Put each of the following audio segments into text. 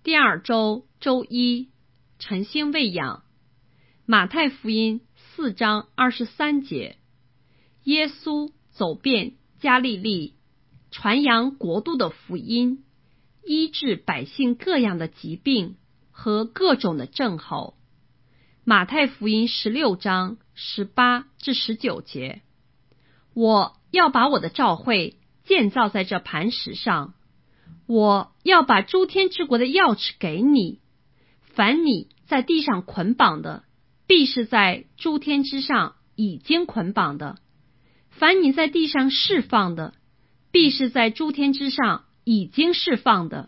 第二周周一，晨星喂养。马太福音4章23节，耶稣走遍加利利，传扬国度的福音，医治百姓各样的疾病和各种的症候。马太福音16章18至19节，我要把我的召会建造在这磐石上，我要把诸天之国的钥匙给你，凡你在地上捆绑的，必是在诸天之上已经捆绑的；凡你在地上释放的，必是在诸天之上已经释放的。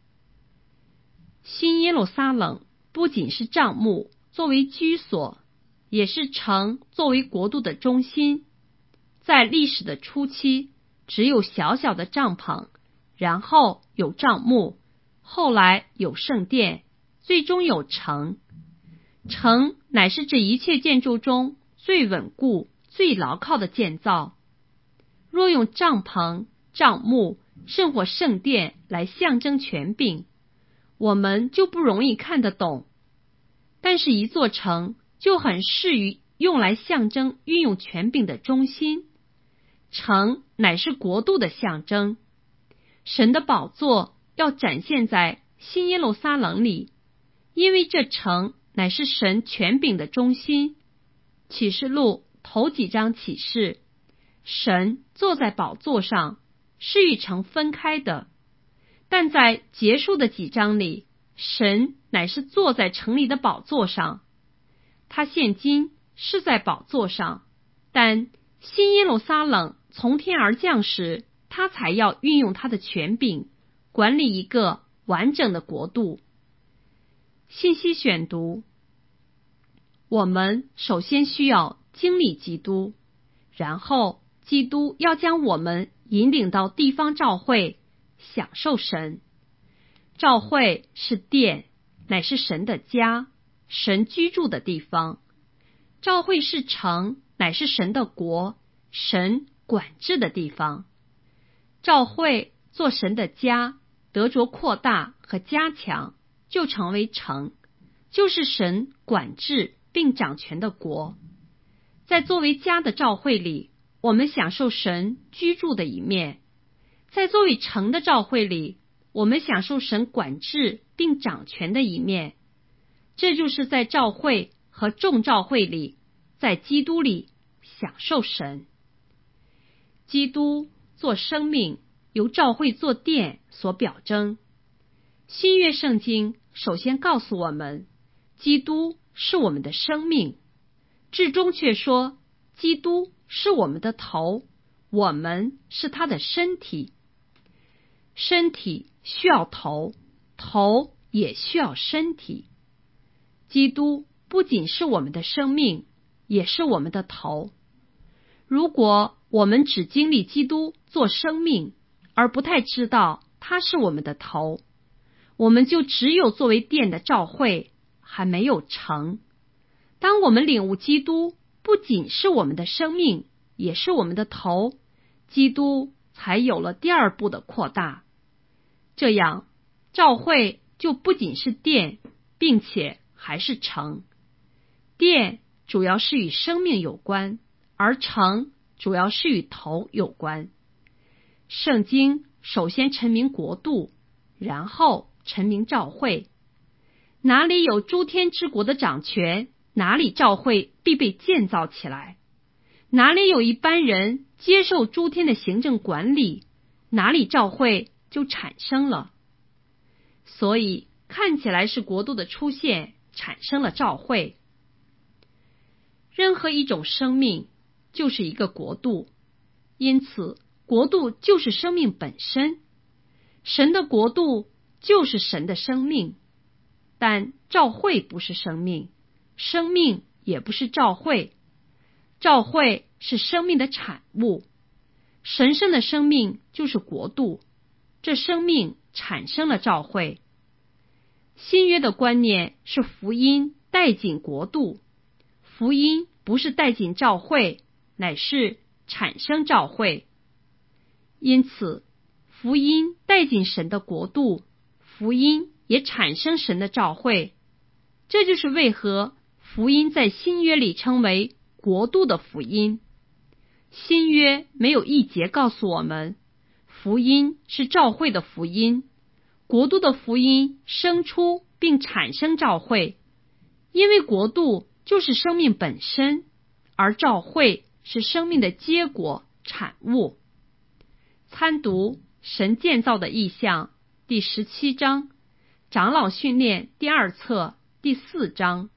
新耶路撒冷不仅是帐幕作为居所，也是城作为国度的中心。在历史的初期，只有小小的帐篷，然后有帐幕，后来有圣殿，最终有城。城乃是这一切建筑中最稳固、最牢靠的建造。若用帐篷、帐幕甚或圣殿来象征权柄，我们就不容易看得懂。但是一座城就很适于用来象征运用权柄的中心。城乃是国度的象征，神的宝座要展现在新耶路撒冷里，因为这城乃是神权柄的中心。启示录头几章启示，神坐在宝座上，是与城分开的，但在结束的几章里，神乃是坐在城里的宝座上。他现今是在宝座上，但新耶路撒冷从天而降时，他才要运用他的权柄，管理一个完整的国度。信息选读：我们首先需要经历基督，然后基督要将我们引领到地方召会，享受神。召会是殿，乃是神的家，神居住的地方。召会是城，乃是神的国，神管制的地方。召会做神的家，得着扩大和加强，就成为城，就是神管制并掌权的国。在作为家的召会里，我们享受神居住的一面；在作为城的召会里，我们享受神管制并掌权的一面。这就是在召会和众召会里，在基督里享受神。基督做生命，由召会做殿所表征。新约圣经首先告诉我们，基督是我们的生命，至终却说，基督是我们的头，我们是他的身体。身体需要头，头也需要身体。基督不仅是我们的生命，也是我们的头。如果我们只经历基督做生命，而不太知道他是我们的头，我们就只有作为殿的召会，还没有成。当我们领悟基督不仅是我们的生命，也是我们的头，基督才有了第二步的扩大。这样，召会就不仅是殿，并且还是城。殿主要是与生命有关，而城主要是与头有关。圣经首先陈明国度，然后陈明召会。哪里有诸天之国的掌权，哪里召会必被建造起来；哪里有一般人接受诸天的行政管理，哪里召会就产生了。所以看起来是国度的出现产生了召会。任何一种生命就是一个国度，因此国度就是生命本身。神的国度就是神的生命，但召会不是生命，生命也不是召会。召会是生命的产物，神圣的生命就是国度，这生命产生了召会。新约的观念是福音带进国度，福音不是带进召会，乃是产生召会。因此，福音带进神的国度，福音也产生神的召会。这就是为何福音在新约里称为国度的福音。新约没有一节告诉我们，福音是召会的福音，国度的福音生出并产生召会，因为国度就是生命本身，而召会是生命的结果产物。参读神建造的意象第17章，长老训练第2册第4章。